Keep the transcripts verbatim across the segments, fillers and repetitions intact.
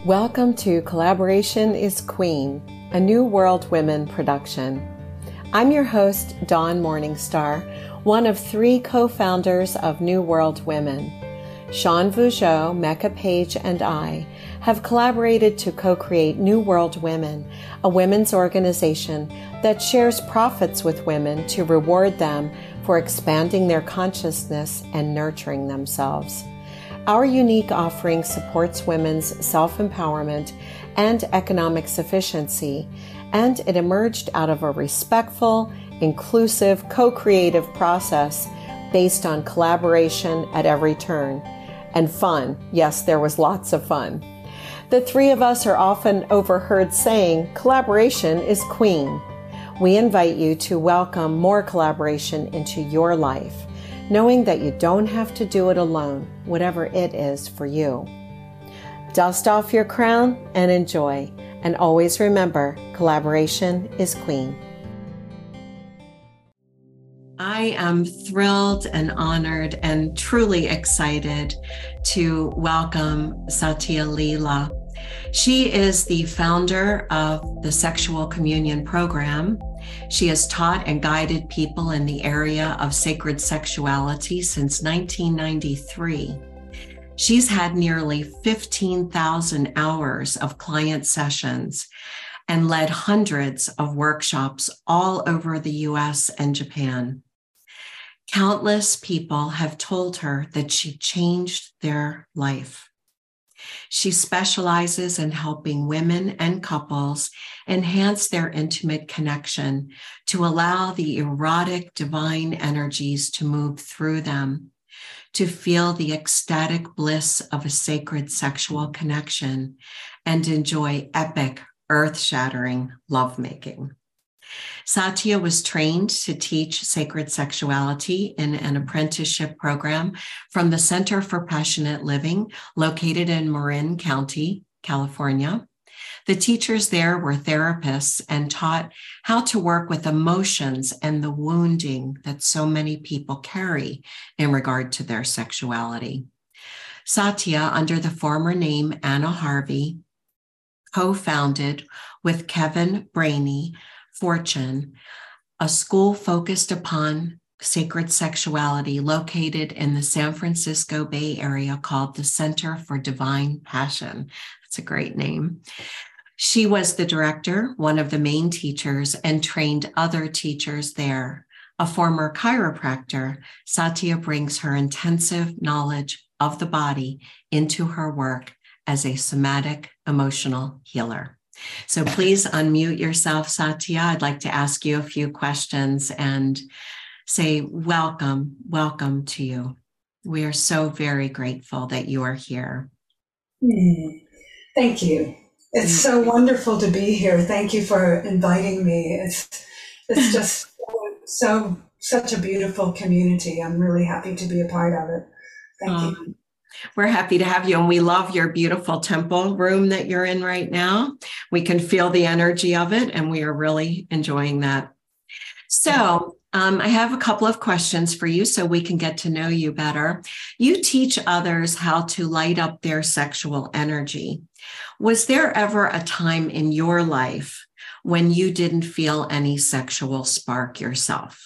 Welcome to Collaboration is Queen, a New World Women production. I'm your host, Dawn Morningstar, one of three co-founders of New World Women. Sean Vougeot, Mecca Page, and I have collaborated to co-create New World Women, a women's organization that shares profits with women to reward them for expanding their consciousness and nurturing themselves. Our unique offering supports women's self-empowerment and economic sufficiency, and it emerged out of a respectful, inclusive, co-creative process based on collaboration at every turn. And fun. Yes, there was lots of fun. The three of us are often overheard saying, collaboration is queen. We invite you to welcome more collaboration into your life, knowing that you don't have to do it alone, whatever it is for you. Dust off your crown and enjoy. And always remember, collaboration is queen. I am thrilled and honored and truly excited to welcome Satya Leela. She is the founder of the Sexual Communion Program. She has taught and guided people in the area of sacred sexuality since nineteen ninety-three. She's had nearly fifteen thousand hours of client sessions and led hundreds of workshops all over the U S and Japan. Countless people have told her that she changed their life. She specializes in helping women and couples enhance their intimate connection to allow the erotic divine energies to move through them, to feel the ecstatic bliss of a sacred sexual connection, and enjoy epic, earth-shattering lovemaking. Satya was trained to teach sacred sexuality in an apprenticeship program from the Center for Passionate Living, located in Marin County, California. The teachers there were therapists and taught how to work with emotions and the wounding that so many people carry in regard to their sexuality. Satya, under the former name Anna Harvey, co-founded with Kevin Brainey Fortune, a school focused upon sacred sexuality located in the San Francisco Bay Area called the Center for Divine Passion. That's a great name. She was the director, one of the main teachers, and trained other teachers there. A former chiropractor, Satya brings her intensive knowledge of the body into her work as a somatic emotional healer. So please unmute yourself, Satya. I'd like to ask you a few questions and say welcome, welcome to you. We are so very grateful that you are here. Mm, thank you. It's so wonderful to be here. Thank you for inviting me. It's it's just so such a beautiful community. I'm really happy to be a part of it. Thank um, you. We're happy to have you, and we love your beautiful temple room that you're in right now. We can feel the energy of it, and we are really enjoying that. So um, I have a couple of questions for you so we can get to know you better. You teach others how to light up their sexual energy. Was there ever a time in your life when you didn't feel any sexual spark yourself?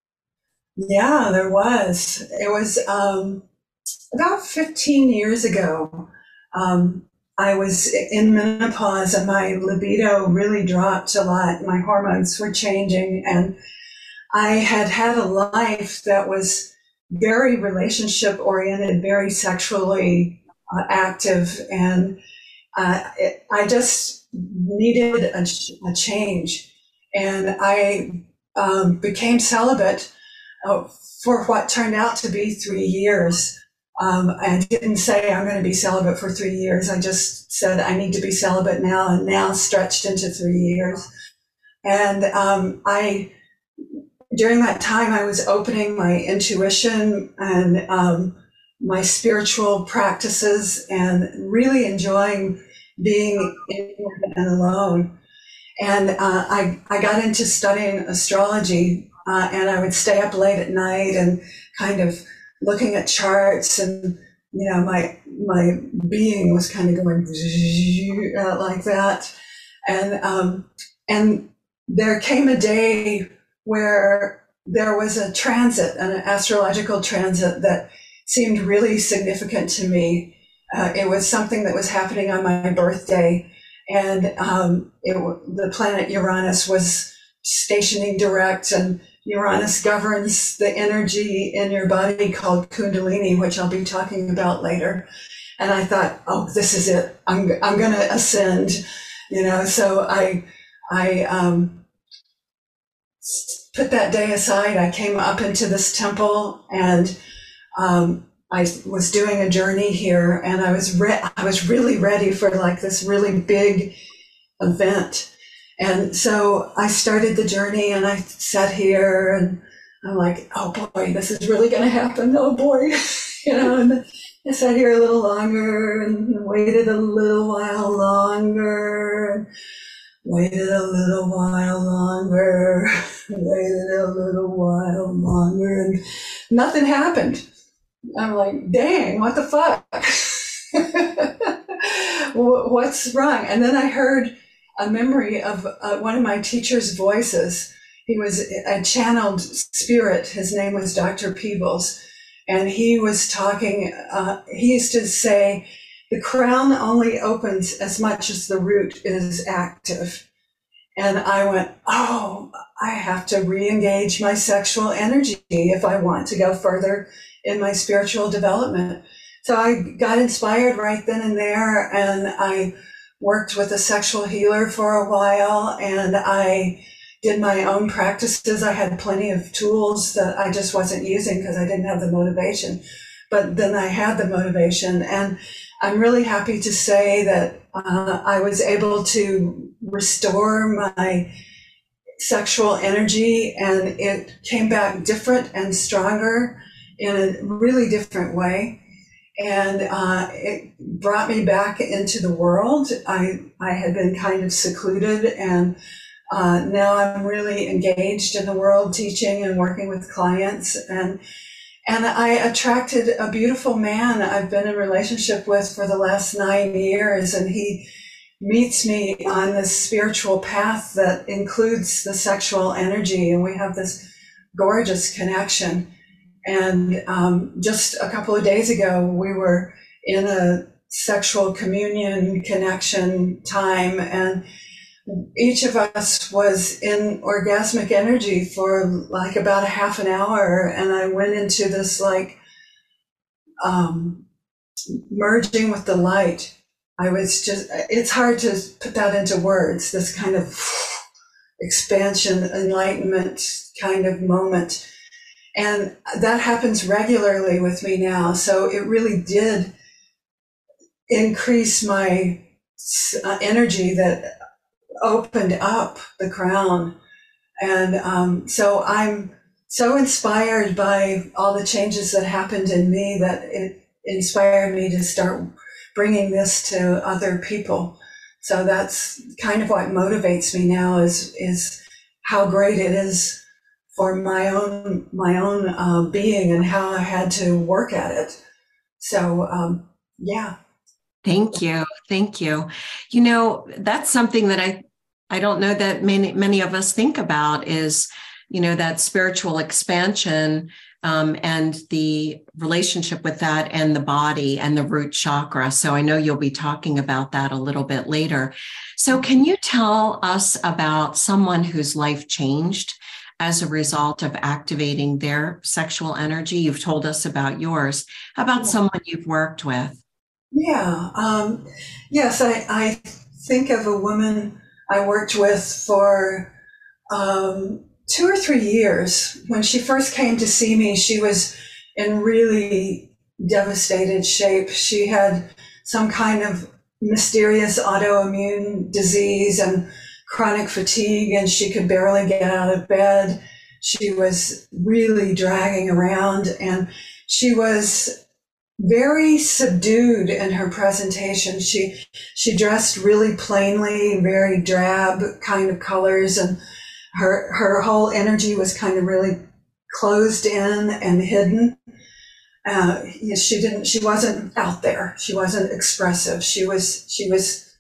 Yeah, there was. It was... Um... About fifteen years ago, um, I was in menopause and my libido really dropped a lot. My hormones were changing, and I had had a life that was very relationship oriented, very sexually uh, active, and uh, it, I just needed a, a change. And I um, became celibate uh, for what turned out to be three years. Um, I didn't say I'm going to be celibate for three years. I just said I need to be celibate now, and now stretched into three years. And um, I, during that time, I was opening my intuition and um, my spiritual practices, and really enjoying being in and alone. And uh, I, I got into studying astrology, uh, and I would stay up late at night and kind of looking at charts and you know, my my being was kind of going uh, like that, and um, and there came a day where there was a transit, an astrological transit that seemed really significant to me. Uh, it was something that was happening on my birthday, and um, it, the planet Uranus was stationing direct, and Uranus governs the energy in your body called Kundalini, which I'll be talking about later. And I thought, oh, this is it. I'm I'm going to ascend, you know. So I I um, put that day aside. I came up into this temple, and um, I was doing a journey here, and I was re- I was really ready for like this really big event. And so I started the journey, and I sat here, and I'm like, oh boy, this is really going to happen. Oh boy, you know. And I sat here a little longer, and waited a little while longer, and waited a little while longer, waited a little while longer, and nothing happened. I'm like, dang, what the fuck? What's wrong? And then I heard a memory of uh, one of my teacher's voices. He was a channeled spirit. His name was Doctor Peebles. And he was talking, uh, he used to say, the crown only opens as much as the root is active. And I went, oh, I have to re-engage my sexual energy if I want to go further in my spiritual development. So I got inspired right then and there, and I worked with a sexual healer for a while, and I did my own practices. I had plenty of tools that I just wasn't using because I didn't have the motivation. But then I had the motivation, and I'm really happy to say that uh, I was able to restore my sexual energy, and it came back different and stronger in a really different way. And uh, it brought me back into the world. I, I had been kind of secluded, and uh, now I'm really engaged in the world, teaching and working with clients. And and I attracted a beautiful man I've been in relationship with for the last nine years, and he meets me on this spiritual path that includes the sexual energy, and we have this gorgeous connection. And um, just a couple of days ago, we were in a sexual communion connection time, and each of us was in orgasmic energy for like about a half an hour. And I went into this like um, merging with the light. I was just, it's hard to put that into words, this kind of expansion, enlightenment kind of moment. And that happens regularly with me now. So it really did increase my uh, energy that opened up the crown. And um, so I'm so inspired by all the changes that happened in me that it inspired me to start bringing this to other people. So that's kind of what motivates me now is, is how great it is for my own my own uh, being and how I had to work at it. So um, yeah. Thank you, thank you. You know, that's something that I I don't know that many many of us think about is, you know, that spiritual expansion um, and the relationship with that and the body and the root chakra. So I know you'll be talking about that a little bit later. So can you tell us about someone whose life changed as a result of activating their sexual energy? You've told us about yours. How about someone you've worked with? Yeah. Um, yes, I, I think of a woman I worked with for um, two or three years. When she first came to see me, she was in really devastated shape. She had some kind of mysterious autoimmune disease and chronic fatigue, and she could barely get out of bed. She was really dragging around, and she was very subdued in her presentation. She she dressed really plainly, very drab kind of colors, and her her whole energy was kind of really closed in and hidden. Uh, she didn't. She wasn't out there. She wasn't expressive. She was. She was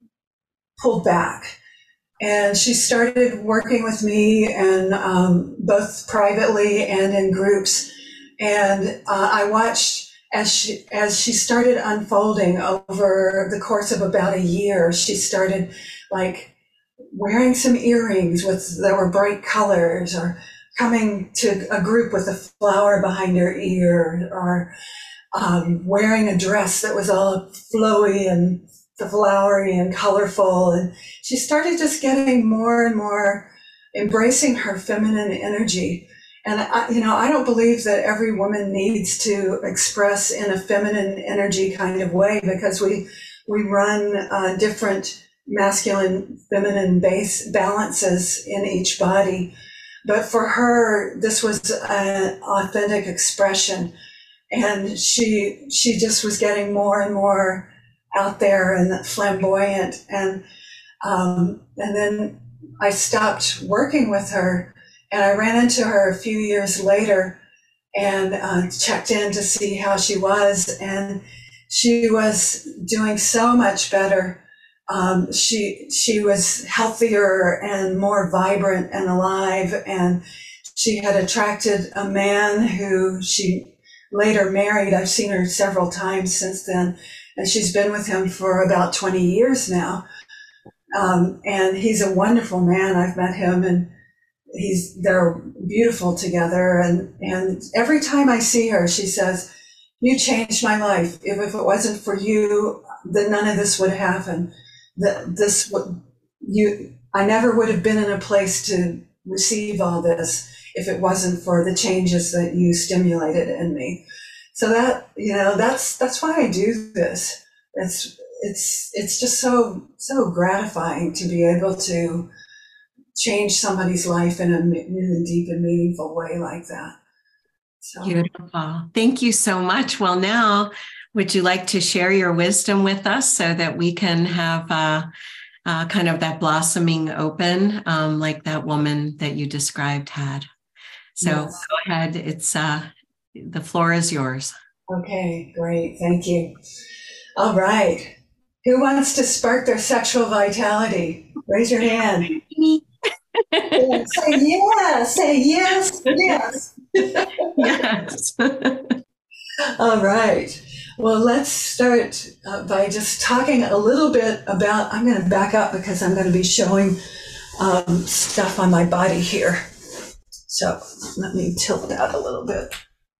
pulled back, and she started working with me, and um, both privately and in groups. And uh, I watched as she as she started unfolding over the course of about a year. She started like wearing some earrings with that were bright colors, or coming to a group with a flower behind her ear, or um, wearing a dress that was all flowy and flowery and colorful. And she started just getting more and more embracing her feminine energy. And I, you know, I don't believe that every woman needs to express in a feminine energy kind of way, because we we run uh, different masculine, feminine base balances in each body. But for her, this was an authentic expression, and she she just was getting more and more out there and flamboyant. And um, and then I stopped working with her, and I ran into her a few years later, and uh, checked in to see how she was, and she was doing so much better. Um, she she was healthier and more vibrant and alive, and she had attracted a man who she later married. I've seen her several times since then, and she's been with him for about twenty years now. Um, and he's a wonderful man. I've met him, and he's they're beautiful together. And and every time I see her, she says, "You changed my life. If, if it wasn't for you, then none of this would happen. That this would you I never would have been in a place to receive all this if it wasn't for the changes that you stimulated in me." So that, you know, that's that's why I do this. It's it's it's just so so gratifying to be able to change somebody's life in a really deep and meaningful way like that. So. Beautiful. Thank you so much. Well, now, would you like to share your wisdom with us so that we can have uh, uh, kind of that blossoming open, um, like that woman that you described had? So yes. Go ahead. It's uh, the floor is yours. Okay, great. Thank you. All right. Who wants to spark their sexual vitality? Raise your hand. Me. Yeah, say yes. Say yes. Yes. Yes. All right. Well, let's start uh, by just talking a little bit about, I'm going to back up because I'm going to be showing um, stuff on my body here. So let me tilt that a little bit.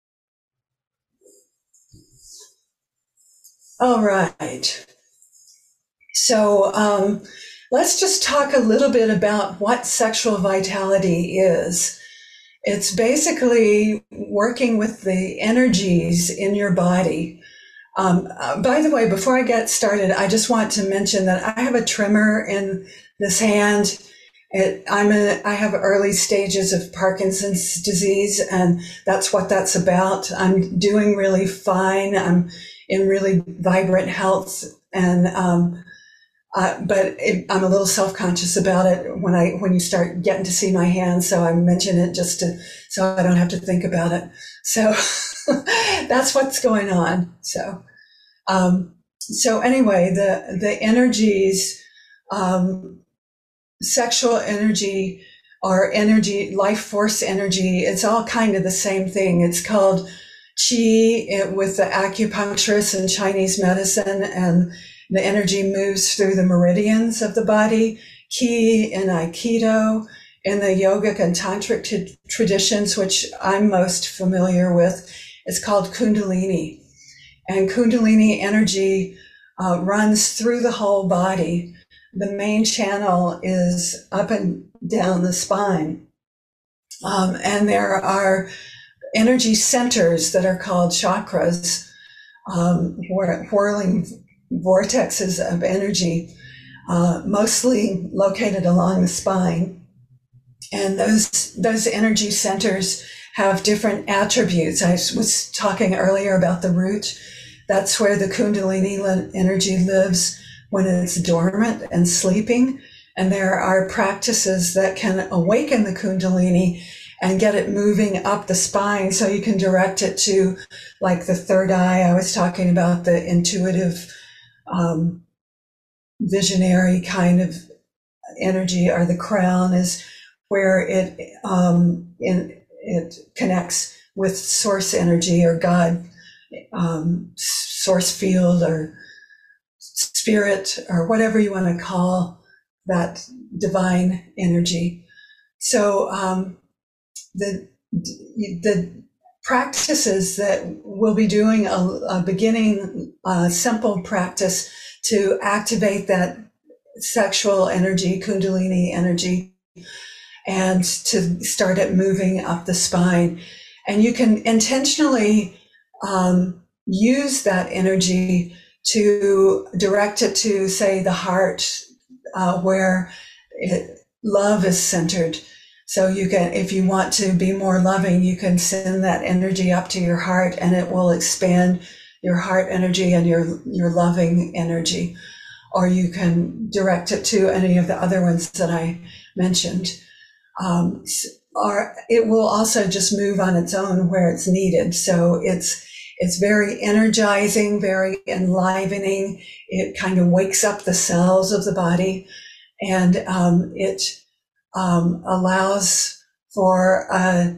All right. So um, let's just talk a little bit about what sexual vitality is. It's basically working with the energies in your body. Um, uh, by the way, before I get started, I just want to mention that I have a tremor in this hand. It, I'm in, I have early stages of Parkinson's disease, and that's what that's about. I'm doing really fine. I'm in really vibrant health, and um, uh, but it, I'm a little self-conscious about it when I when you start getting to see my hands. So I mention it just to so I don't have to think about it. So that's what's going on. So um, so anyway, the the energies. Um, Sexual energy or energy, life force energy, it's all kind of the same thing. It's called qi with the acupuncturist in Chinese medicine, and the energy moves through the meridians of the body. Qi in Aikido, in the yogic and tantric t- traditions, which I'm most familiar with, it's called Kundalini. And Kundalini energy uh, runs through the whole body. The main channel is up and down the spine. Um, and there are energy centers that are called chakras, um, whirling vortexes of energy, uh, mostly located along the spine. And those, those energy centers have different attributes. I was talking earlier about the root. That's where the Kundalini energy lives when it's dormant and sleeping. And there are practices that can awaken the Kundalini and get it moving up the spine so you can direct it to like the third eye. I was talking about the intuitive, um, visionary kind of energy, or the crown is where it um, in, it connects with source energy or God, um, source field or spirit or whatever you want to call that divine energy. So um, the the practices that we'll be doing, a, a beginning uh, simple practice to activate that sexual energy, Kundalini energy, and to start it moving up the spine. And you can intentionally um, use that energy to direct it to, say, the heart, uh, where it, love is centered. So you can, if you want to be more loving, you can send that energy up to your heart, and it will expand your heart energy and your, your loving energy. Or you can direct it to any of the other ones that I mentioned. Um, or it will also just move on its own where it's needed. So it's it's very energizing, very enlivening. It kind of wakes up the cells of the body, and um, it um, allows for a,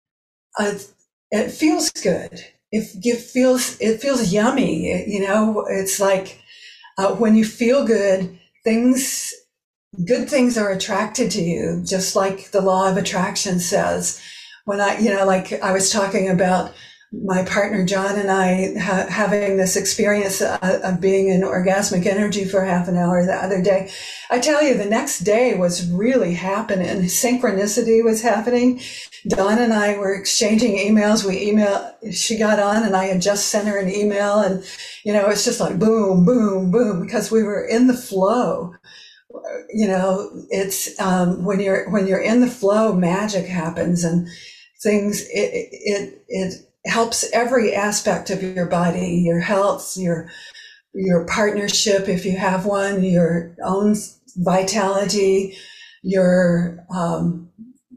a. It feels good. It, it feels it feels yummy. It, you know, it's like uh, when you feel good, things. Good things are attracted to you, just like the law of attraction says. When I, you know, like I was talking about my partner John and I ha- having this experience of, of being in orgasmic energy for half an hour the other day. I tell you, the next day was really happening. Synchronicity was happening. Dawn and I were exchanging emails. We email. She got on, and I had just sent her an email, and you know, it's just like boom, boom, boom, because we were in the flow. You know, it's um, when you're when you're in the flow, magic happens, and things. It it it helps every aspect of your body, your health, your your partnership if you have one, your own vitality, your um,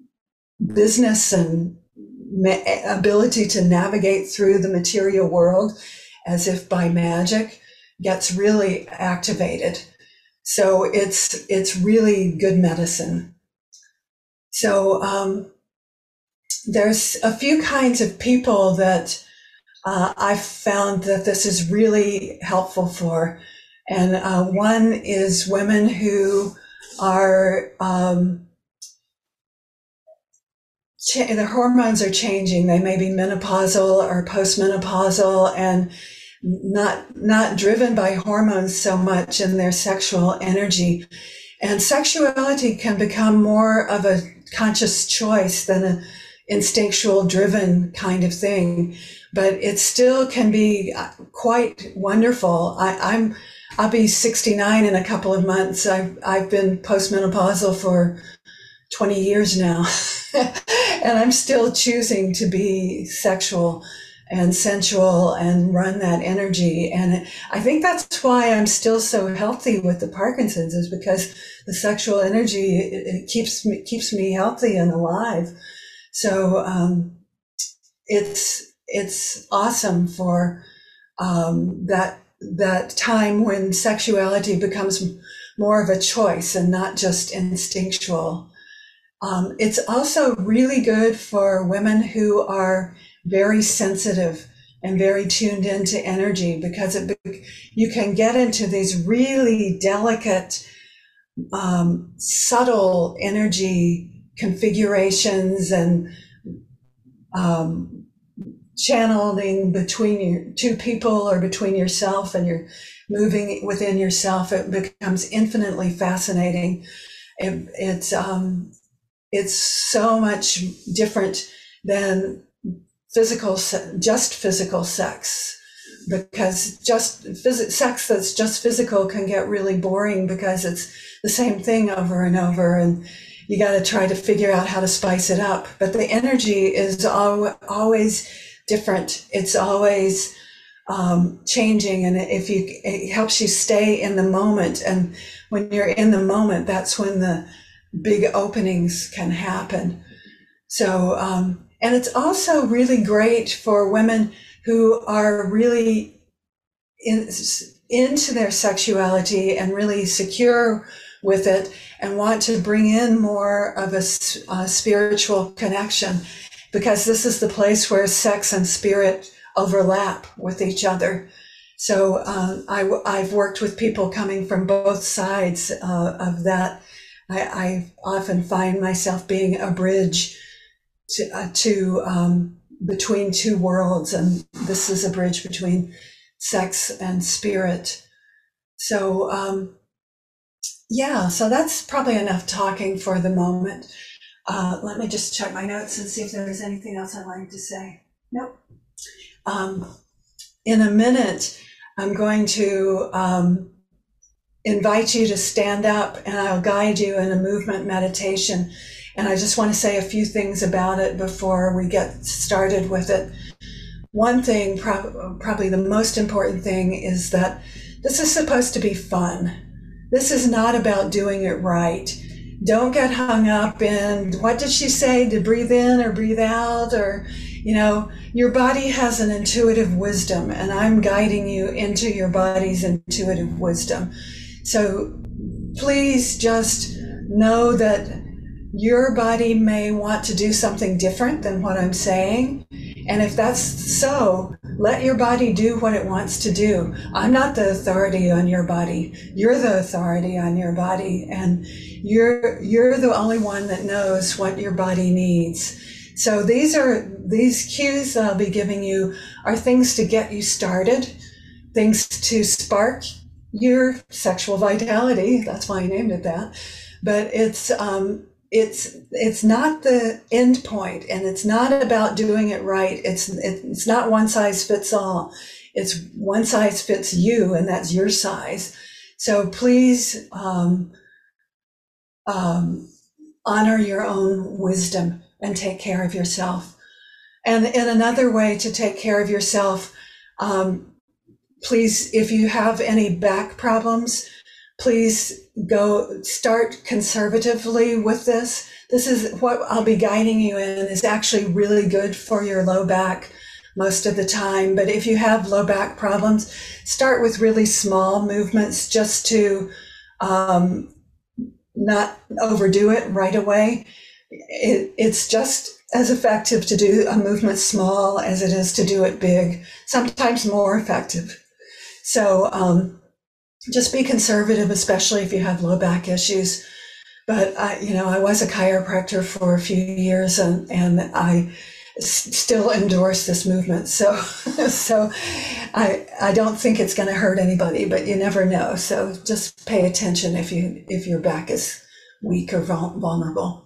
business and ma- ability to navigate through the material world as if by magic gets really activated. So it's it's really good medicine. So um, there's a few kinds of people that uh, I've found that this is really helpful for. And uh, one is women who are, um, cha- their hormones are changing. They may be menopausal or postmenopausal, and not not driven by hormones so much in their sexual energy. And sexuality can become more of a conscious choice than a instinctual driven kind of thing, but it still can be quite wonderful. I, I'm I'll be sixty-nine in a couple of months. I've I've been postmenopausal for twenty years now, and I'm still choosing to be sexual and sensual and run that energy. And I think that's why I'm still so healthy with the Parkinson's, is because the sexual energy, it, it keeps me, keeps me healthy and alive. So, um, it's, it's awesome for, um, that, that time when sexuality becomes more of a choice and not just instinctual. Um, it's also really good for women who are very sensitive and very tuned into energy, because it, you can get into these really delicate, um, subtle energy configurations and um, channeling between your two people or between yourself, and you're moving within yourself. It becomes infinitely fascinating. It, it's um, it's so much different than physical, just physical sex, because just phys- sex that's just physical can get really boring because it's the same thing over and over, and you got to try to figure out how to spice it up. But the energy is al- always different. It's always um, changing, and if you, it helps you stay in the moment. And when you're in the moment, that's when the big openings can happen. So, um, and it's also really great for women who are really in, into their sexuality and really secure with it and want to bring in more of a, a spiritual connection, because this is the place where sex and spirit overlap with each other. So um, I, I've worked with people coming from both sides uh, of that. I, I often find myself being a bridge to, uh, to um, between two worlds, and this is a bridge between sex and spirit. So um, yeah, so that's probably enough talking for the moment. Uh, let me just check my notes and see if there's anything else I'd like to say. Nope. Um, in a minute, I'm going to um, invite you to stand up, and I'll guide you in a movement meditation. And I just want to say a few things about it before we get started with it. One thing, prob- probably the most important thing, is that this is supposed to be fun. This is not about doing it right. Don't get hung up in, what did she say, to breathe in or breathe out, or, you know, your body has an intuitive wisdom, and I'm guiding you into your body's intuitive wisdom. So please just know that your body may want to do something different than what I'm saying. And if that's so, let your body do what it wants to do. I'm not the authority on your body. You're the authority on your body. And you're, you're the only one that knows what your body needs. So these are, these cues that I'll be giving you are things to get you started, things to spark your sexual vitality. That's why I named it that. But it's, um, It's it's not the end point, and it's not about doing it right. It's it's not one size fits all. It's one size fits you, and that's your size. So please um, um, honor your own wisdom and take care of yourself. And in another way to take care of yourself, um, please, if you have any back problems, please go start conservatively with this. This is what I'll be guiding you in, is actually really good for your low back most of the time. But if you have low back problems, start with really small movements just to um, not overdo it right away. It, it's just as effective to do a movement small as it is to do it big, sometimes more effective. So, um, just be conservative, especially if you have low back issues. But I, you know, I was a chiropractor for a few years, and, and I s- still endorse this movement. So, so I, I don't think it's going to hurt anybody, but you never know. So just pay attention if you, if your back is weak or vulnerable.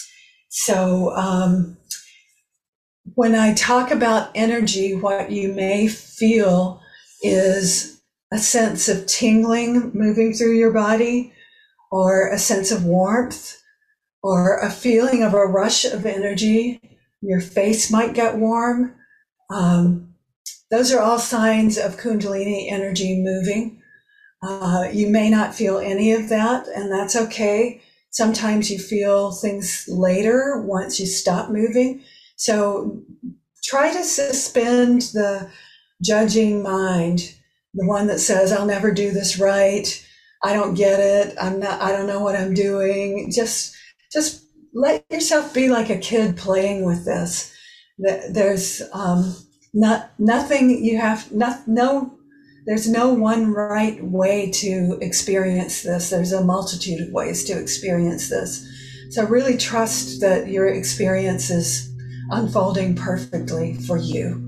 So, um, when I talk about energy, what you may feel is a sense of tingling moving through your body, or a sense of warmth, or a feeling of a rush of energy. Your face might get warm. Um, those are all signs of Kundalini energy moving. Uh, you may not feel any of that, and that's okay. Sometimes you feel things later once you stop moving. So try to suspend the judging mind, the one that says, I'll never do this right. I don't get it. I'm not, I don't know what I'm doing. Just, just let yourself be like a kid playing with this. There's um, not, nothing you have, not, no, there's no one right way to experience this. There's a multitude of ways to experience this. So really trust that your experience is unfolding perfectly for you.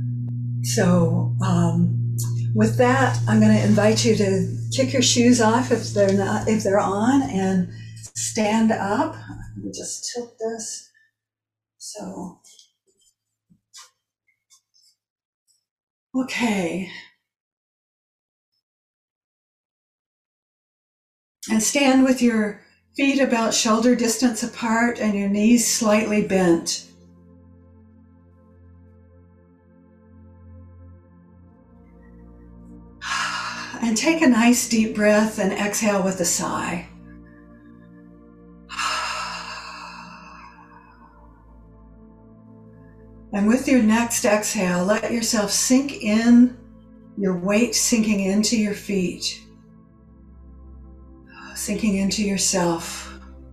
So, um, with that, I'm going to invite you to kick your shoes off if they're not, if they're on, and stand up. Let me just tilt this. So, okay. And stand with your feet about shoulder distance apart and your knees slightly bent. And take a nice deep breath and exhale with a sigh. And with your next exhale, let yourself sink in, your weight sinking into your feet, sinking into yourself.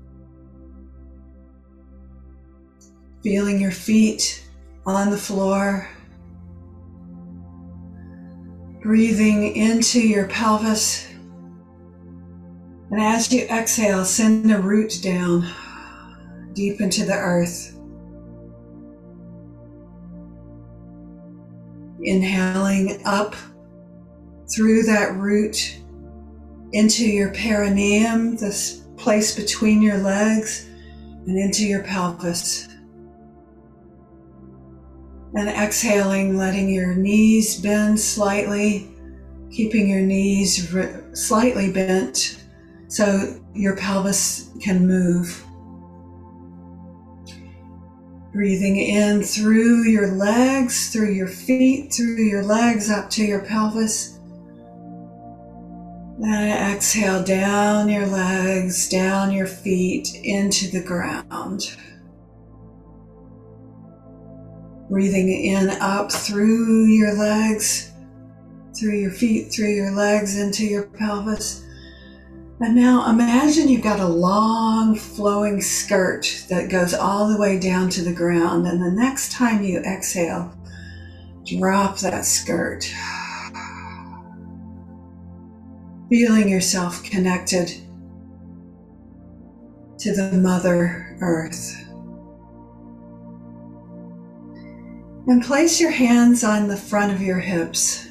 Feeling your feet on the floor. Breathing into your pelvis. And as you exhale, send a root down deep into the earth. Inhaling up through that root into your perineum, this place between your legs, and into your pelvis. And exhaling, letting your knees bend slightly, keeping your knees slightly bent so your pelvis can move. Breathing in through your legs, through your feet, through your legs up to your pelvis. And exhale down your legs, down your feet, into the ground. Breathing in up through your legs, through your feet, through your legs, into your pelvis. And now imagine you've got a long flowing skirt that goes all the way down to the ground. And the next time you exhale, drop that skirt. Feeling yourself connected to the Mother Earth. And place your hands on the front of your hips.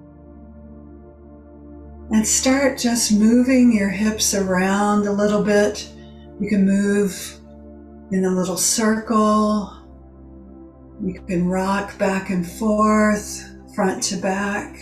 And start just moving your hips around a little bit. You can move in a little circle. You can rock back and forth, front to back.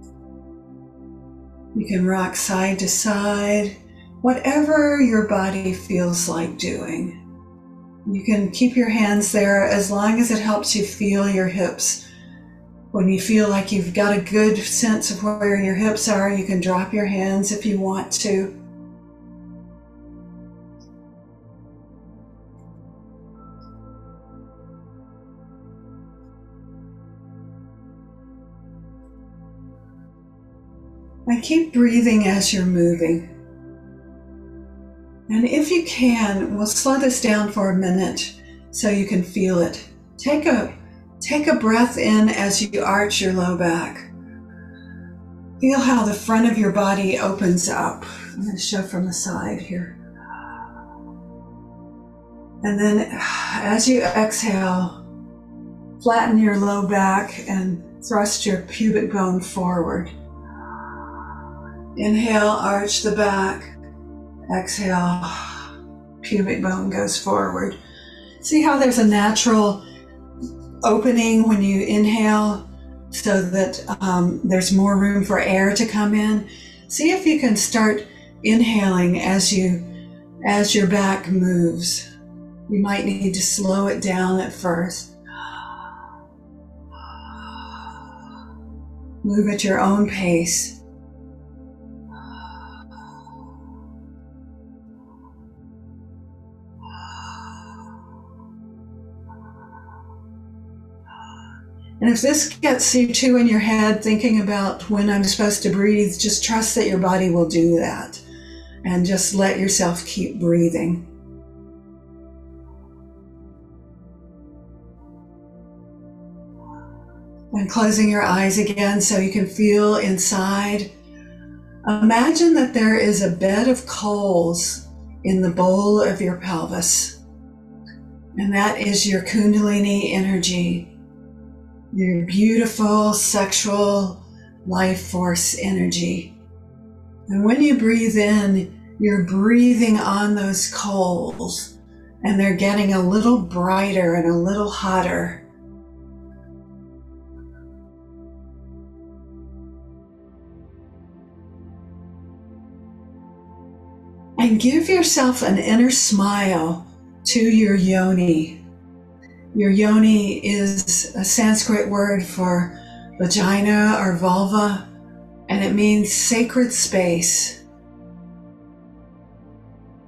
You can rock side to side, whatever your body feels like doing. You can keep your hands there as long as it helps you feel your hips. When you feel like you've got a good sense of where your hips are, you can drop your hands if you want to. And keep breathing as you're moving. And if you can, we'll slow this down for a minute so you can feel it. Take a, take a breath in as you arch your low back. Feel how the front of your body opens up. I'm going to show from the side here. And then as you exhale, flatten your low back and thrust your pubic bone forward. Inhale, arch the back. Exhale, pubic bone goes forward. See how there's a natural opening when you inhale so that um, there's more room for air to come in? See if you can start inhaling as you as your back moves. You might need to slow it down at first. Move at your own pace. And if this gets you too in your head thinking about when I'm supposed to breathe, just trust that your body will do that. And just let yourself keep breathing. And closing your eyes again so you can feel inside. Imagine that there is a bed of coals in the bowl of your pelvis. And that is your Kundalini energy. Your beautiful sexual life force energy. And when you breathe in, you're breathing on those coals and they're getting a little brighter and a little hotter. And give yourself an inner smile to your yoni. Your yoni is a Sanskrit word for vagina or vulva, and it means sacred space.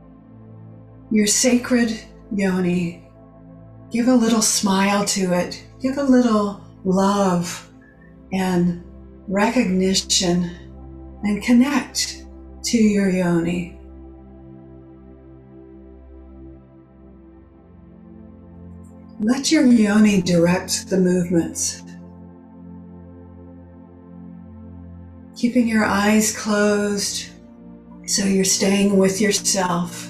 Your sacred yoni. Give a little smile to it. give a little love and recognition and connect to your yoni. Let your yoni direct the movements. Keeping your eyes closed so you're staying with yourself.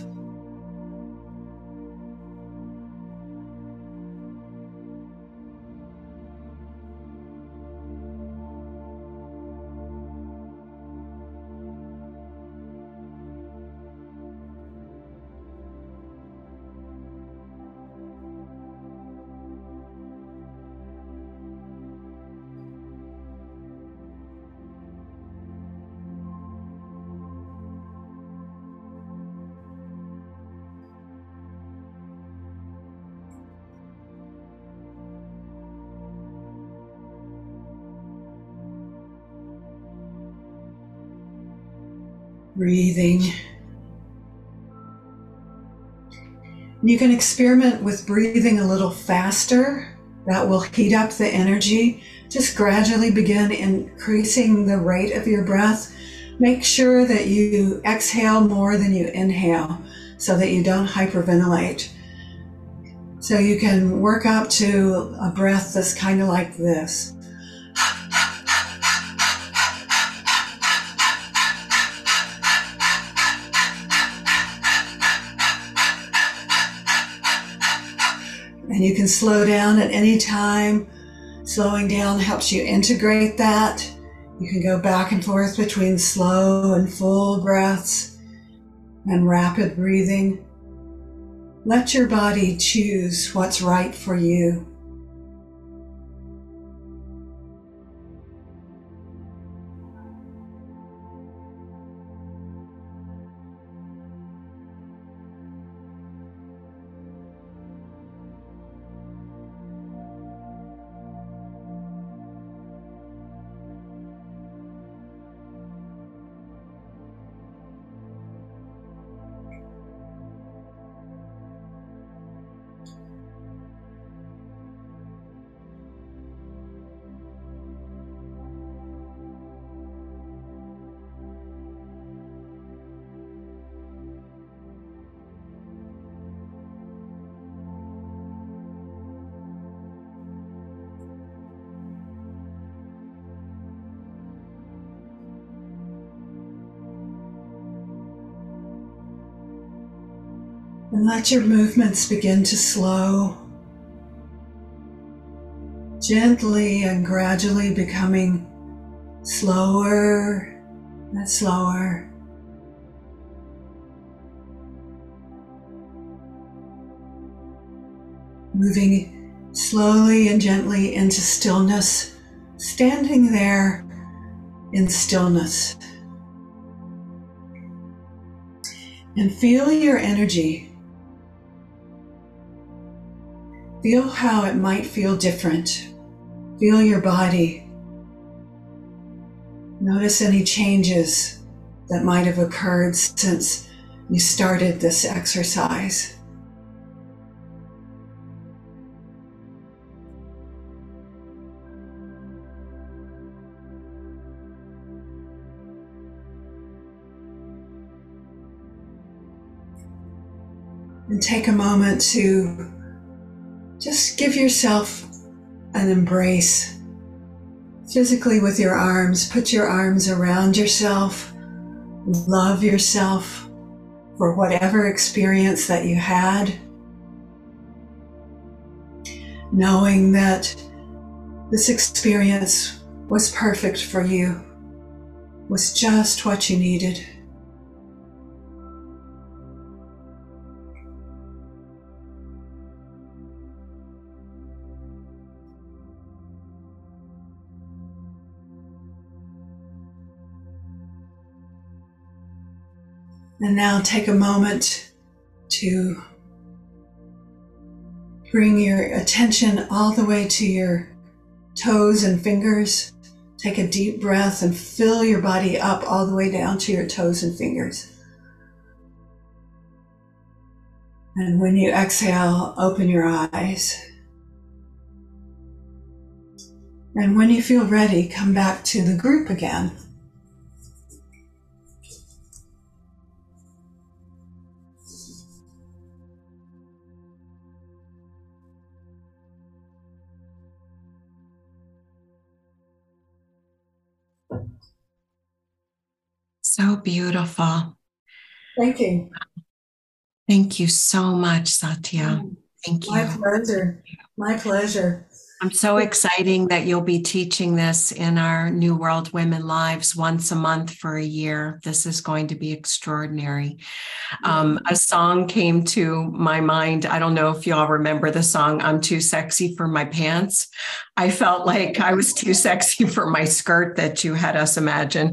Breathing. You can experiment with breathing a little faster. That will heat up the energy. Just gradually begin increasing the rate of your breath. Make sure that you exhale more than you inhale so that you don't hyperventilate. So you can work up to a breath that's kind of like this. And you can slow down at any time. Slowing down helps you integrate that. You can go back and forth between slow and full breaths and rapid breathing. Let your body choose what's right for you. And let your movements begin to slow, gently and gradually becoming slower and slower. Moving slowly and gently into stillness, standing there in stillness. And feel your energy. Feel how it might feel different. Feel your body. Notice any changes that might have occurred since you started this exercise. And take a moment to just give yourself an embrace. Physically with your arms, put your arms around yourself. Love yourself for whatever experience that you had. Knowing that this experience was perfect for you, was just what you needed. And now take a moment to bring your attention all the way to your toes and fingers. Take a deep breath and fill your body up all the way down to your toes and fingers. And when you exhale, open your eyes. And when you feel ready, come back to the group again. So beautiful. Thank you. Thank you so much, Satya. Thank you. My pleasure. My pleasure. I'm so excited that you'll be teaching this in our New World Women Lives once a month for a year. This is going to be extraordinary. Um, a song came to my mind. I don't know if y'all remember the song, I'm Too Sexy for My Pants. I felt like I was too sexy for my skirt that you had us imagine.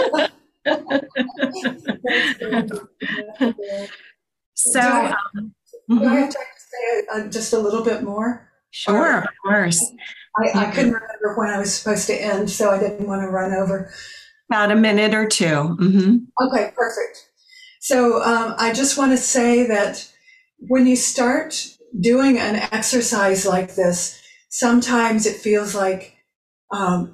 So, do I, um, do mm-hmm. I have to say uh, just a little bit more? Sure, or, of course. I, I couldn't remember when I was supposed to end, so I didn't want to run over. About a minute or two. Mm-hmm. Okay, perfect. So um, I just want to say that when you start doing an exercise like this, sometimes it feels like, um,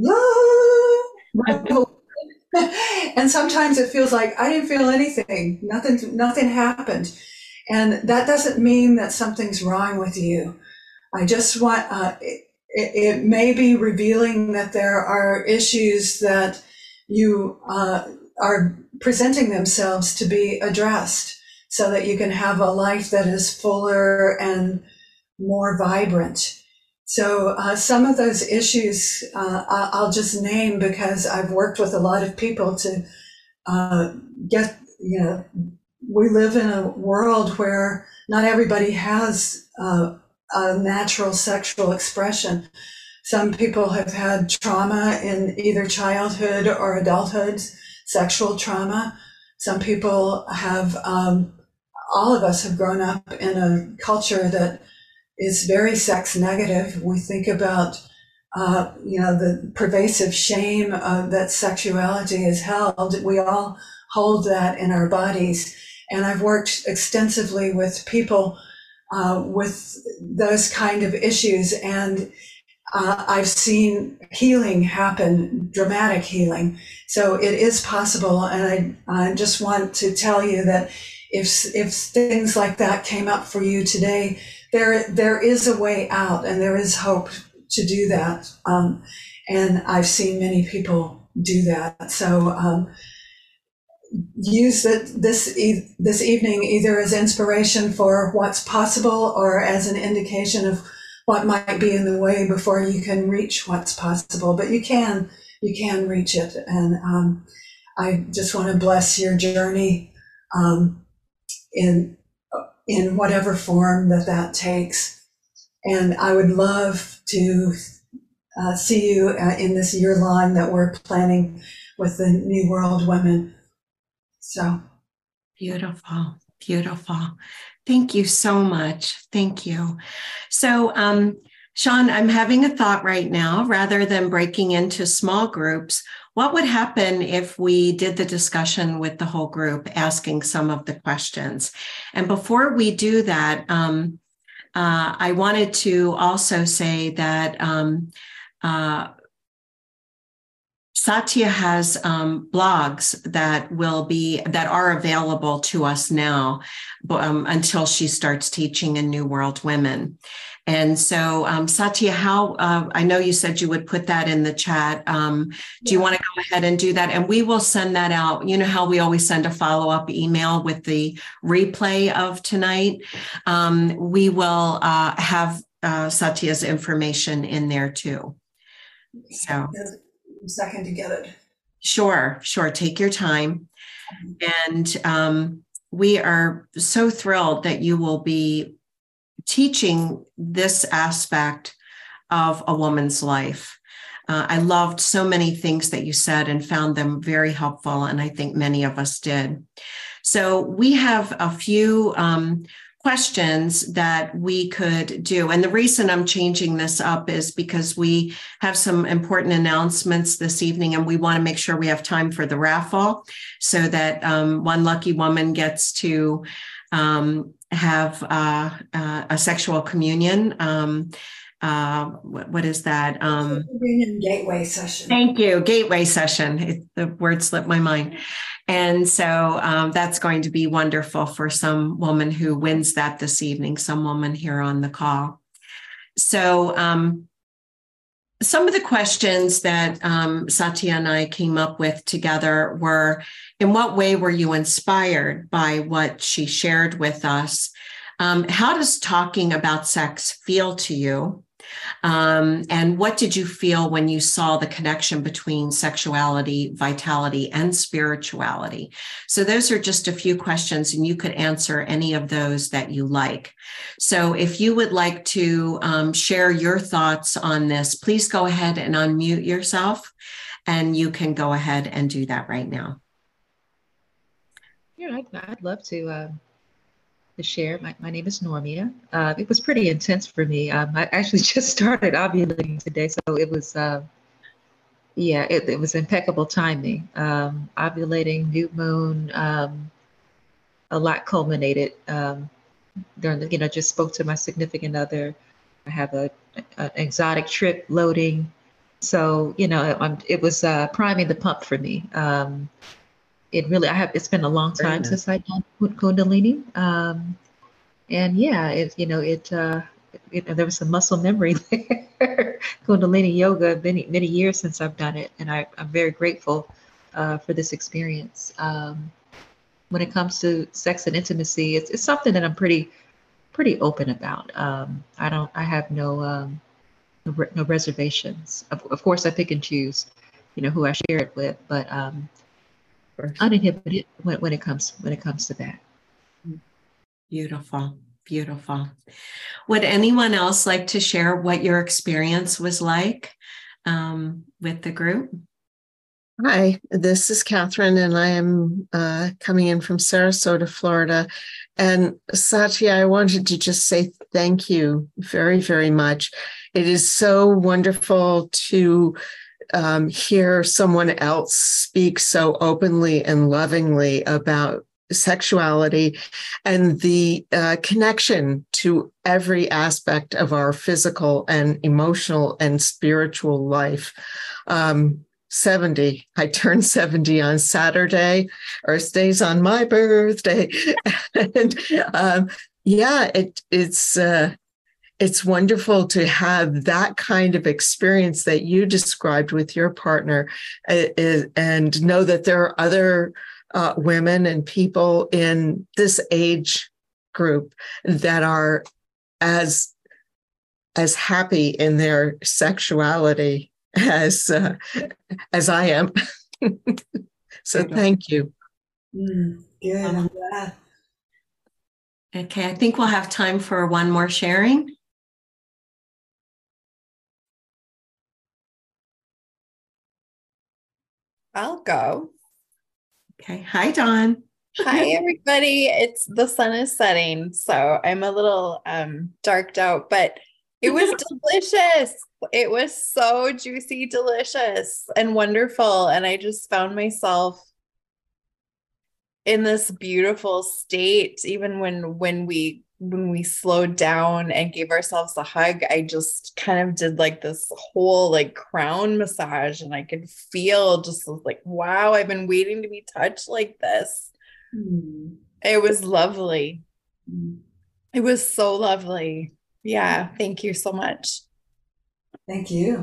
and sometimes it feels like I didn't feel anything. Nothing, nothing happened. And that doesn't mean that something's wrong with you. I just want, uh, it, it may be revealing that there are issues that you uh, are presenting themselves to be addressed so that you can have a life that is fuller and more vibrant. So uh, some of those issues uh, I'll just name because I've worked with a lot of people to uh, get, you know, we live in a world where not everybody has uh, a natural sexual expression. Some people have had trauma in either childhood or adulthood, sexual trauma. Some people have, um, all of us have grown up in a culture that is very sex negative. We think about, uh, you know, the pervasive shame uh, that sexuality is held. We all hold that in our bodies. And I've worked extensively with people uh, with those kind of issues. And uh, I've seen healing happen, dramatic healing. So it is possible. And I, I just want to tell you that if, if things like that came up for you today, there, there is a way out and there is hope to do that. Um, and I've seen many people do that. So, um, use that this e- this evening either as inspiration for what's possible or as an indication of what might be in the way before you can reach what's possible. But you can you can reach it, and um, I just want to bless your journey um, in in whatever form that that takes. And I would love to uh, see you uh, in this year long that we're planning with the New World Women. So beautiful, beautiful. Thank you so much. Thank you. So, um, Sean, I'm having a thought right now. Rather than breaking into small groups, what would happen if we did the discussion with the whole group, asking some of the questions? And before we do that, um, uh, I wanted to also say that um, uh, Satya has um, blogs that will be that are available to us now um, until she starts teaching in New World Women. And so, um, Satya, how uh, I know you said you would put that in the chat. Um, do yeah. you want to go ahead and do that? And we will send that out. You know how we always send a follow-up email with the replay of tonight. Um, we will uh, have uh, Satya's information in there too. So. Second to get it. Sure, sure. Take your time. And um, we are so thrilled that you will be teaching this aspect of a woman's life. Uh, I loved so many things that you said and found them very helpful, and I think many of us did. So we have a few um, questions that we could do. And the reason I'm changing this up is because we have some important announcements this evening, and we want to make sure we have time for the raffle so that um, one lucky woman gets to um, have uh, uh, a sexual communion. Um, uh, what, what is that? Um, gateway session. Thank you. Gateway session. It, the word slipped my mind. And so um, that's going to be wonderful for some woman who wins that this evening, some woman here on the call. So um, some of the questions that um, Satya and I came up with together were, in what way were you inspired by what she shared with us? Um, how does talking about sex feel to you? Um, and what did you feel when you saw the connection between sexuality, vitality, and spirituality? So those are just a few questions, and you could answer any of those that you like. So if you would like to um, share your thoughts on this, please go ahead and unmute yourself, and you can go ahead and do that right now. Yeah, I'd, I'd love to. Uh... to share. My, my name is Normia. Uh, it was pretty intense for me. Um, I actually just started ovulating today, so it was, uh, yeah, it, it was impeccable timing. Um, ovulating, new moon, um, a lot culminated um, during the, you know, just spoke to my significant other. I have a, an exotic trip loading. So, you know, I'm, it was uh, priming the pump for me. Um, It really, I have, it's been a long time since I've done Kundalini. Um, and yeah, it, you know, it, uh, it, it, there was some muscle memory there. Kundalini yoga, many, many years since I've done it. And I, I'm very grateful uh, for this experience. Um, when it comes to sex and intimacy, it's, it's something that I'm pretty, pretty open about. Um, I don't, I have no, um, no, no reservations. Of, of course, I pick and choose, you know, who I share it with, but, um, uninhibited when, when it comes when it comes to that. Beautiful, beautiful. Would anyone else like to share what your experience was like um, with the group? Hi, this is Catherine, and I am uh, coming in from Sarasota, Florida. And Satya, I wanted to just say thank you very, very much. It is so wonderful to Um, hear someone else speak so openly and lovingly about sexuality and the uh, connection to every aspect of our physical and emotional and spiritual life. Um, seventy, I turned seventy on Saturday. Earth Day's on my birthday. and um, yeah, it, it's... Uh, It's wonderful to have that kind of experience that you described with your partner uh, and know that there are other uh, women and people in this age group that are as, as happy in their sexuality as, uh, as I am. So thank you. Mm, good. Um, okay, I think we'll have time for one more sharing. I'll go. Okay. Hi, Dawn. Hi, everybody. It's the sun is setting, so I'm a little um, darked out, but it was delicious. It was so juicy, delicious, and wonderful. And I just found myself in this beautiful state, even when when we when we slowed down and gave ourselves a hug. I just kind of did like this whole like crown massage, and I could feel just like, wow, I've been waiting to be touched like this. Mm. It was lovely. Mm. It was so lovely. Yeah. Thank you so much. Thank you.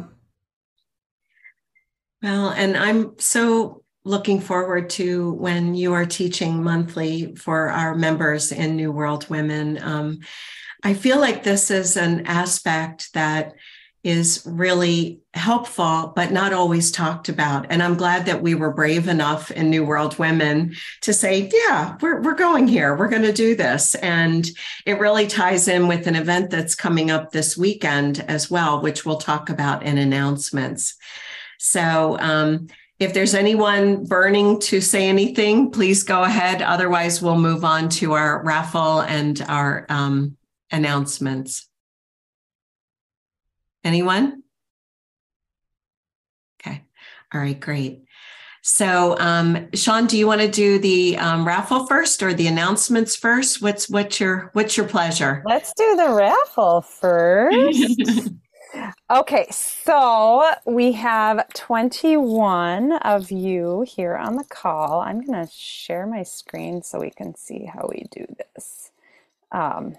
Well, and I'm so looking forward to when you are teaching monthly for our members in New World Women. Um, I feel like this is an aspect that is really helpful, but not always talked about. And I'm glad that we were brave enough in New World Women to say, yeah, we're, we're going here. We're going to do this. And it really ties in with an event that's coming up this weekend as well, which we'll talk about in announcements. So, um, if there's anyone burning to say anything, please go ahead. Otherwise, we'll move on to our raffle and our um, announcements. Anyone? Okay. All right, great. So, um, Sean, do you want to do the um, raffle first or the announcements first? What's what's your what's your pleasure? Let's do the raffle first. Okay, so we have twenty-one of you here on the call. I'm going to share my screen so we can see how we do this. Um,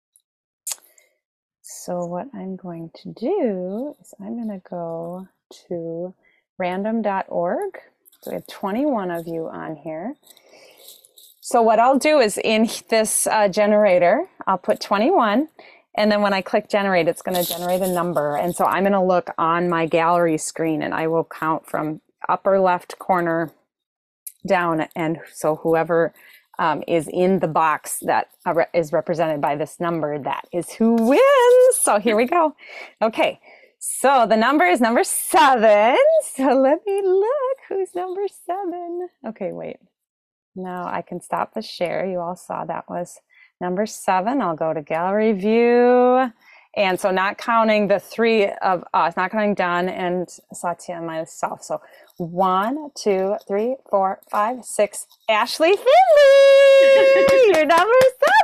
so what I'm going to do is I'm going to go to random dot org. So we have twenty-one of you on here. So what I'll do is in this uh, generator, I'll put twenty-one. And then when I click generate, it's going to generate a number. And so I'm going to look on my gallery screen and I will count from upper left corner down. And so whoever um, is in the box that is represented by this number, that is who wins. So here we go. Okay. So the number is number seven. So let me look who's number seven. Okay, wait. Now I can stop the share. You all saw that was number seven. I'll go to gallery view. And so not counting the three of us, not counting Don and Satya and myself. So one, two, three, four, five, six. Ashley Finley, you're number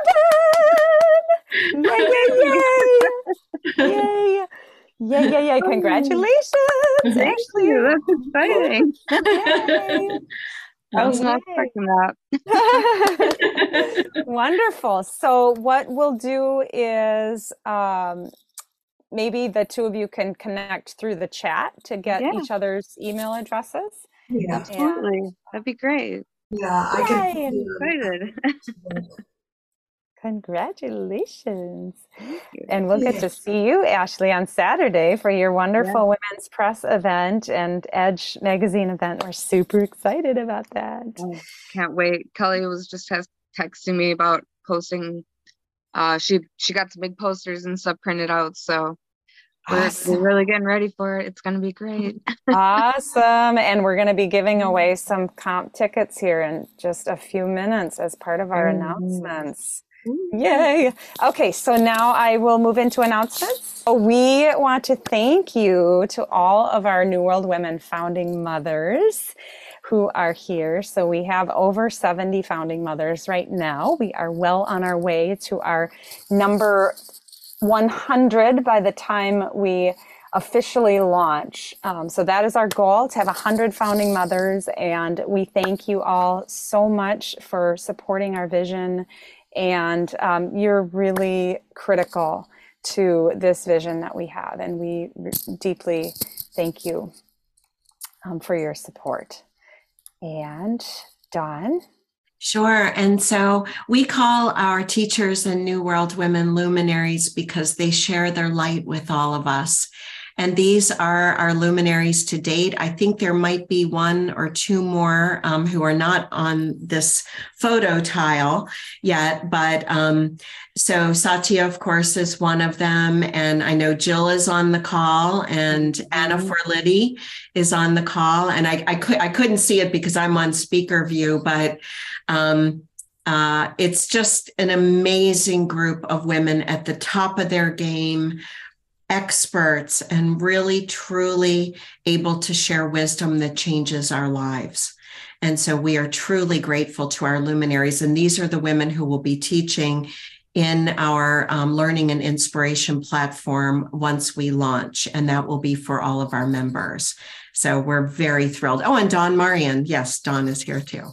seven. Yay, yay, yay. Yay. Yay, yay, yay. Congratulations. Thank Ashley. you. That's exciting. Yay. I was not expecting that. Wonderful. So what we'll do is um, maybe the two of you can connect through the chat to get Yeah. each other's email addresses. Yeah. Absolutely. That'd be great. Yeah. I Yay. can. Excited. Congratulations. Thank you. And we'll get to see you, Ashley, on Saturday for your wonderful Women's Press event and Edge magazine event. We're super excited about that. Oh, can't wait. Kelly was just has- texting me about posting. Uh, she she got some big posters and stuff printed out, so we're, Awesome. we're really getting ready for it. It's going to be great. Awesome. And we're going to be giving away some comp tickets here in just a few minutes as part of our Mm. announcements. Yay. Okay, so now I will move into announcements. We want to thank you to all of our New World Women founding mothers who are here. So we have over seventy founding mothers right now. We are well on our way to our number one hundred by the time we officially launch. Um, so that is our goal, to have one hundred founding mothers. And we thank you all so much for supporting our vision. And um, you're really critical to this vision that we have. And we r- deeply thank you um, for your support. And Dawn? Sure. And so we call our teachers and New World Women luminaries because they share their light with all of us. And these are our luminaries to date. I think there might be one or two more um, who are not on this photo tile yet. But um, so Satya, of course, is one of them. And I know Jill is on the call, and mm-hmm. Anna Forlity is on the call. And I, I, could, I couldn't see it because I'm on speaker view, but um, uh, it's just an amazing group of women at the top of their game, experts, and really truly able to share wisdom that changes our lives. And so we are truly grateful to our luminaries. And these are the women who will be teaching in our um, learning and inspiration platform once we launch. And that will be for all of our members. So we're very thrilled. Oh, and Dawn Marion. Yes, Dawn is here too.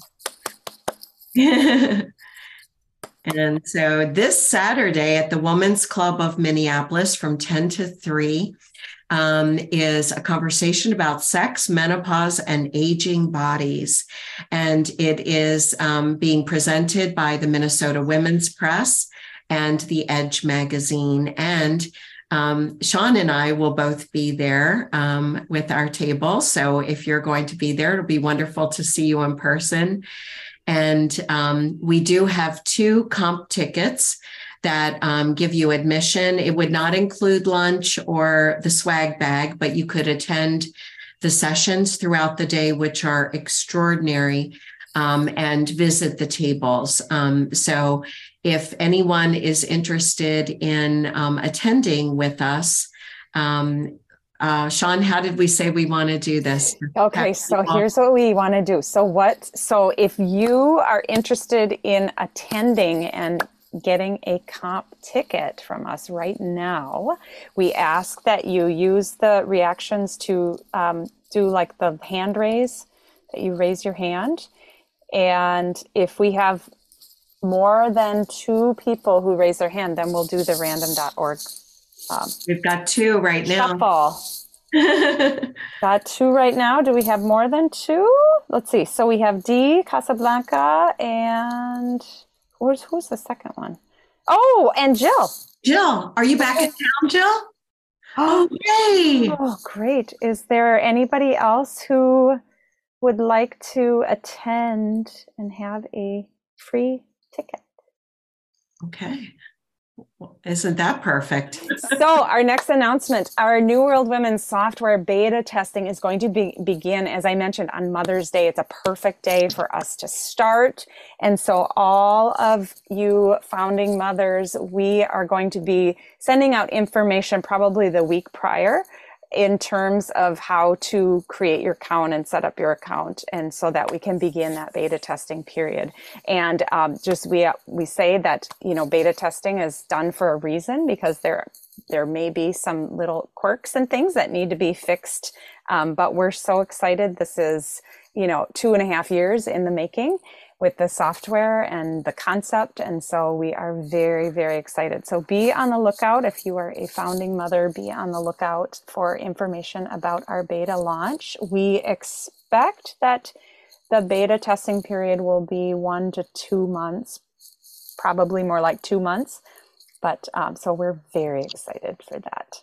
And so this Saturday at the Women's Club of Minneapolis from ten to three um, is a conversation about sex, menopause, and aging bodies. And it is um, being presented by the Minnesota Women's Press and the Edge magazine. And um, Sean and I will both be there um, with our table. So if you're going to be there, it'll be wonderful to see you in person. And um, we do have two comp tickets that um, give you admission. It would not include lunch or the swag bag, but you could attend the sessions throughout the day, which are extraordinary, um, and visit the tables. Um, so if anyone is interested in um, attending with us, um, Uh, Sean, how did we say we want to do this? Okay, so here's what we want to do. So what, so if you are interested in attending and getting a comp ticket from us right now. We ask that you use the reactions to um, do like the hand raise, that you raise your hand. And if we have more than two people who raise their hand, then we'll do the random dot org. Um, We've got two right now. Shuffle. Got two right now. Do we have more than two? Let's see. So we have D, Casablanca, and who's who's the second one? Oh, and Jill. Jill, are you back in town, Jill? Oh, yay! Oh, great. Is there anybody else who would like to attend and have a free ticket? Okay. Well, isn't that perfect? So our next announcement, our New World Women software beta testing is going to be, begin, as I mentioned, on Mother's Day. It's a perfect day for us to start. And so all of you founding mothers, we are going to be sending out information probably the week prior in terms of how to create your account and set up your account, and so that we can begin that beta testing period. And um, just we we say that, you know, beta testing is done for a reason, because there there may be some little quirks and things that need to be fixed. Um, but we're so excited. This is, you know, two and a half years in the making with the software and the concept. And so we are very, very excited. So be on the lookout. If you are a founding mother, be on the lookout for information about our beta launch. We expect that the beta testing period will be one to two months, probably more like two months. But um, so we're very excited for that.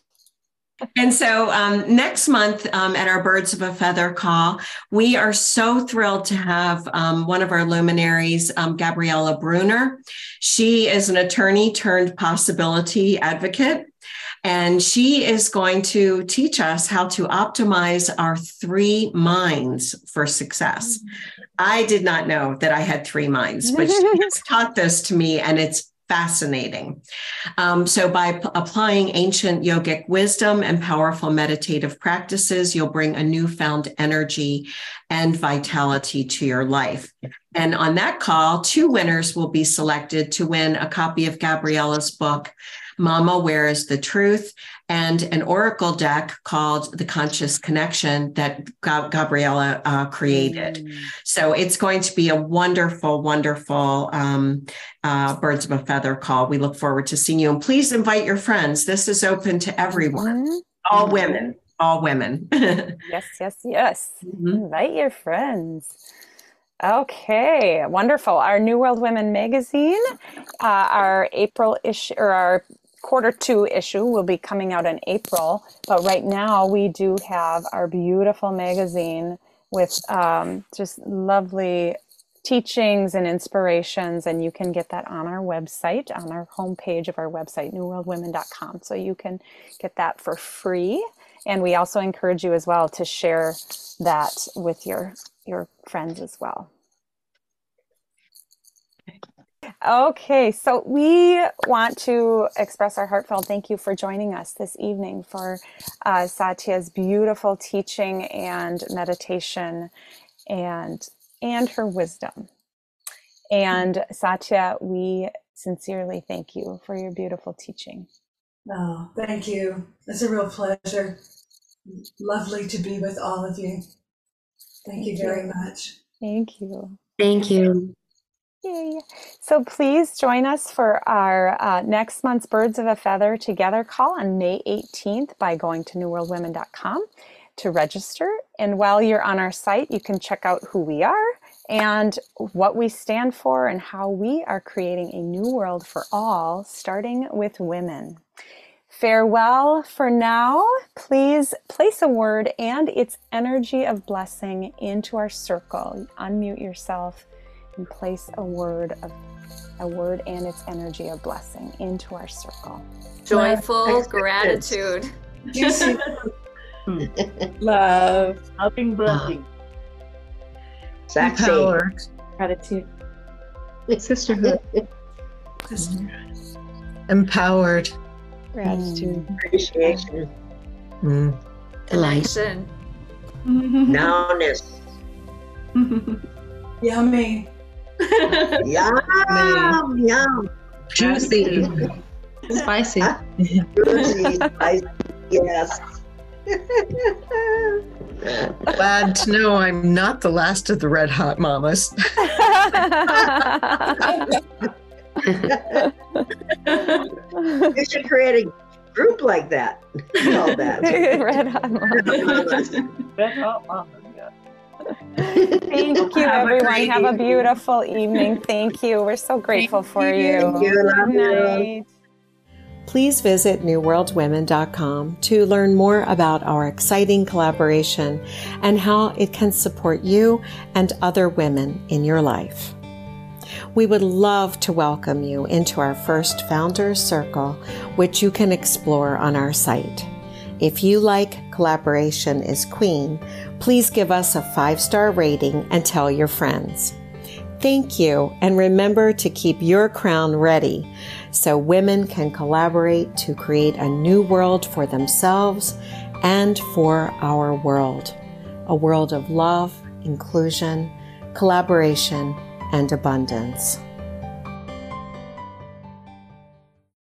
And so um, next month um, at our Birds of a Feather call, we are so thrilled to have um, one of our luminaries, um, Gabriella Bruner. She is an attorney turned possibility advocate, and she is going to teach us how to optimize our three minds for success. I did not know that I had three minds, but she has taught this to me, and it's fascinating. Um, so by p- applying ancient yogic wisdom and powerful meditative practices, you'll bring a newfound energy and vitality to your life. And on that call, two winners will be selected to win a copy of Gabriella's book, Mama, Where is the Truth? And an oracle deck called The Conscious Connection that Gab- Gabriella uh, created. Mm. So it's going to be a wonderful, wonderful um, uh, Birds of a Feather call. We look forward to seeing you. And please invite your friends. This is open to everyone, mm-hmm. all women, all women. Yes, yes, yes. Mm-hmm. Invite your friends. Okay, wonderful. Our New World Women magazine, uh, our April issue, or our quarter two issue will be coming out in April, but right now we do have our beautiful magazine with um, just lovely teachings and inspirations, and you can get that on our website, on our homepage of our website, new world women dot com. So you can get that for free, and we also encourage you as well to share that with your your friends as well. Okay, so we want to express our heartfelt thank you for joining us this evening for uh, Satya's beautiful teaching and meditation and and her wisdom. And Satya, we sincerely thank you for your beautiful teaching. Oh, thank you. It's a real pleasure. Lovely to be with all of you. Thank, thank you very you. much. Thank you. Thank you. Yay. So please join us for our uh, next month's Birds of a Feather Together call on May eighteenth by going to new world women dot com to register. And while you're on our site, you can check out who we are and what we stand for and how we are creating a new world for all, starting with women. Farewell for now. Please place a word and its energy of blessing into our circle. Unmute yourself and place a word of a word and its energy of blessing into our circle. Joyful gratitude. Love. Helping blessing. Sexy. Empowered. Gratitude. Sisterhood. Sisterhood. Empowered. Gratitude. Appreciation. Mm. Connection. Nowness. Yummy. Yum, yum. Juicy. Spicy. Juicy, spicy, yes. Glad to know I'm not the last of the Red Hot Mamas. You should create a group like that. Call that. Red Hot Mamas. Red Hot Mama. Thank you, Have a everyone. great Have a evening. beautiful evening. Thank you. We're so grateful for you. Thank you. Love Good you. night. Please visit new world women dot com to learn more about our exciting collaboration and how it can support you and other women in your life. We would love to welcome you into our first Founders Circle, which you can explore on our site. If you like Collaboration is Queen, please give us a five-star rating and tell your friends. Thank you, and remember to keep your crown ready so women can collaborate to create a new world for themselves and for our world. A world of love, inclusion, collaboration, and abundance.